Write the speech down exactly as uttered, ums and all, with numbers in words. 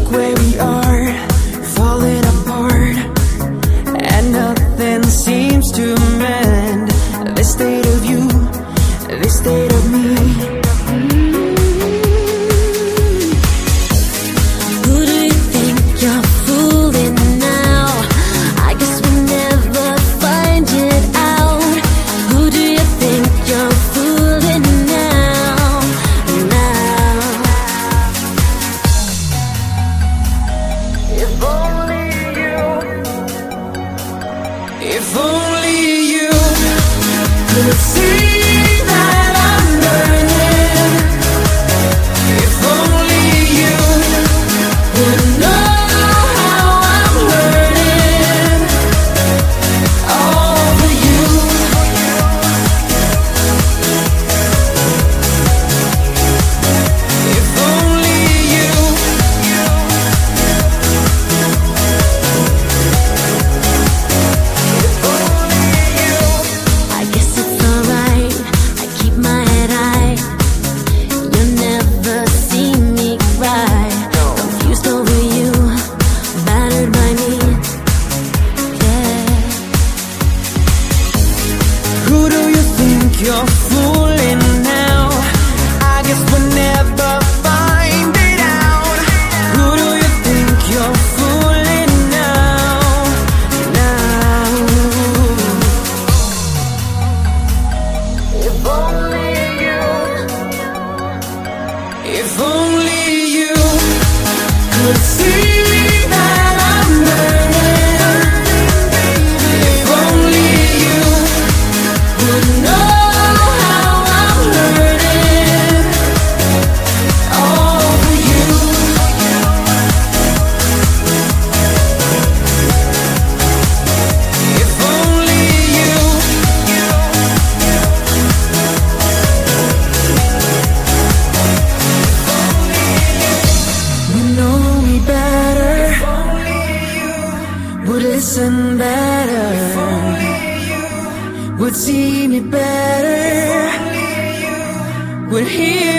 Look where we are, falling apart, and nothing seems to mend. This state of you, this state of me. If only you could see that I'm burning. If only you would know how I'm hurting over you. If only you. You're fooling now. I guess we'll never find it out. Who do you think you're fooling now? Now. If only you, if only you could see that I'm burning. If only you would know. Would listen better, would see me better, would hear